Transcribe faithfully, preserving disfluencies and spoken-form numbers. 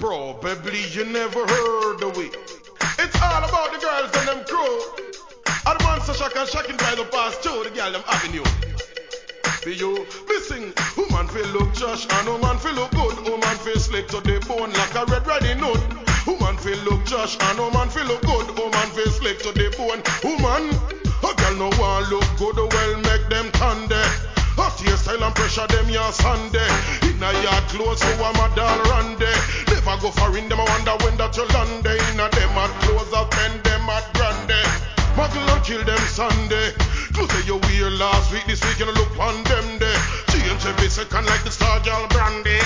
Probably you never heard of it. It's all about the girls and them crew. And the man so shock and shocking by the past too. The girl them avenue. Be you missing. Woman feel look trash and woman feel look good. Woman feel slick to the bone like a red riding hood. Woman feel look trash and woman feel look good. Woman feel slick to the bone. Woman, a girl no want look good. Well make them tan there. Hot hairstyle and pressure them your Sunday. Inna yard clothes so I'm a doll randy. Never go for in them I wonder when that you land. Inna them at clothes I spend them at grande. Muggle and kill them Sunday. Clothes say you wear last week, this week you look on them day. Change every second like the star girl brandy.